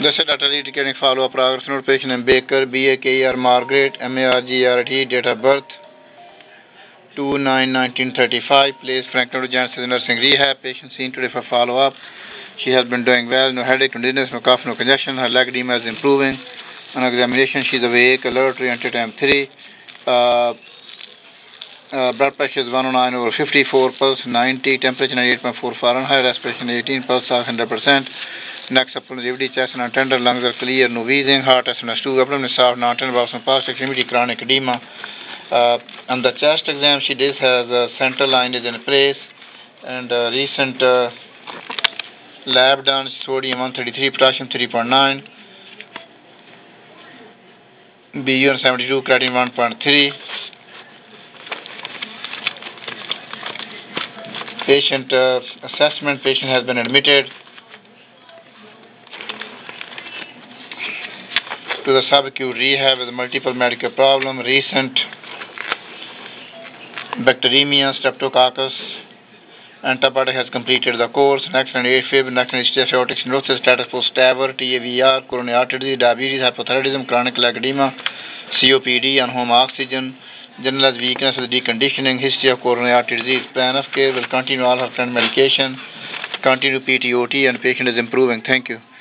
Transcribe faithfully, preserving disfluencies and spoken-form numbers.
This is data lead clinic follow-up progress note. Patient name Baker, B A K E R Margaret, M A R G R T, date of birth two nine nineteen thirty-five, place Franklin Janssen Nursing Rehab. Patient seen today for follow-up. She has been doing well, no headache, no dizziness, no cough, no congestion. Her leg edema is improving. On examination, she is awake, alert, re-entered time three. Uh, uh, blood pressure is one oh nine over fifty-four, pulse ninety, temperature ninety-eight point four Fahrenheit, respiration eighteen, pulse one hundred percent. Neck supplementivity, chest non-tender, lungs are clear, no wheezing, heart S N S two, abdomen is soft, non-tender, bowel past extremity, chronic edema. Uh, on the chest exam, she does has a central line is in place, and uh, recent uh, lab done sodium one thirty-three, potassium three point nine, B U N seventy-two, creatinine one point three. Patient uh, assessment, patient has been admitted to the subacute rehab with multiple medical problem, recent bacteremia, streptococcus, antibiotic has completed the course, next and eight fib, next and aortic stenosis, status post TAVR, T A V R, coronary artery disease, diabetes, hypothyroidism, chronic leg edema, C O P D, on home oxygen, generalized weakness with deconditioning, history of coronary artery disease, plan of care, will continue all her current medication, continue P T O T, and patient is improving. Thank you.